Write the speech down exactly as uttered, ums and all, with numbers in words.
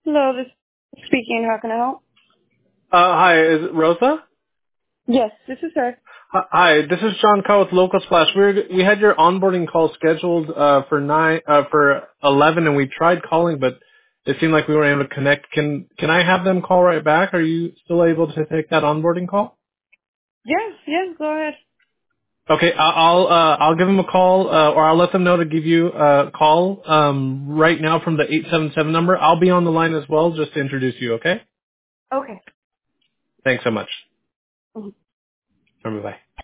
Hello, this is speaking. How can I help? Uh, hi, is it Rosa? Yes, this is her. Hi, hi, this is John Carr with Local Splash. We were, we had your onboarding call scheduled uh, for nine uh, for eleven, and we tried calling, but it seemed like we weren't able to connect. Can can I have them call right back? Are you still able to take that onboarding call? Yes, yes, go ahead. Okay, I- I'll uh, I'll give them a call, uh, or I'll let them know to give you a call um, right now from the eight seven seven number. I'll be on the line as well, just to introduce you. Okay? Okay. Thanks so much. Mhm. Bye bye.